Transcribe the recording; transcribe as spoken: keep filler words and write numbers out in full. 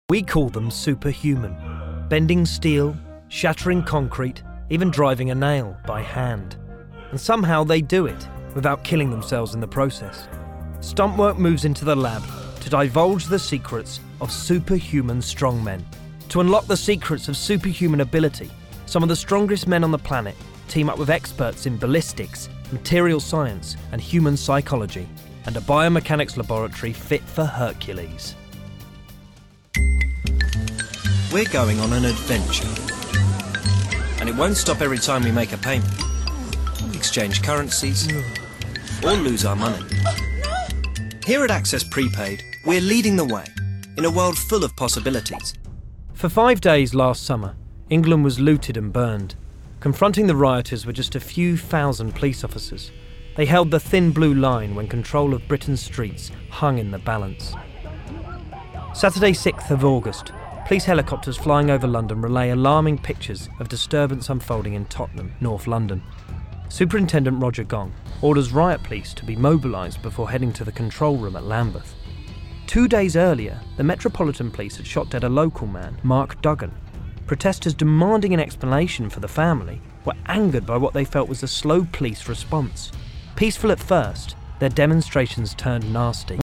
We call them superhuman, bending steel, shattering concrete, even driving a nail by hand. And somehow they do it without killing themselves in the process. Stuntwork moves into the lab to divulge the secrets of superhuman strongmen. To unlock the secrets of superhuman ability, some of the strongest men on the planet team up with experts in ballistics, material science, and human psychology, and a biomechanics laboratory fit for Hercules. We're going on an adventure. And it won't stop every time we make a payment, exchange currencies, or lose our money. Here at Access Prepaid, we're leading the way in a world full of possibilities. For five days last summer, England was looted and burned. Confronting the rioters were just a few thousand police officers. They held the thin blue line when control of Britain's streets hung in the balance. Saturday, sixth of August, police helicopters flying over London relay alarming pictures of disturbance unfolding in Tottenham, North London. Superintendent Roger Gong orders riot police to be mobilised before heading to the control room at Lambeth. Two days earlier, the Metropolitan Police had shot dead a local man, Mark Duggan. Protesters demanding an explanation for the family were angered by what they felt was a slow police response. Peaceful at first, their demonstrations turned nasty.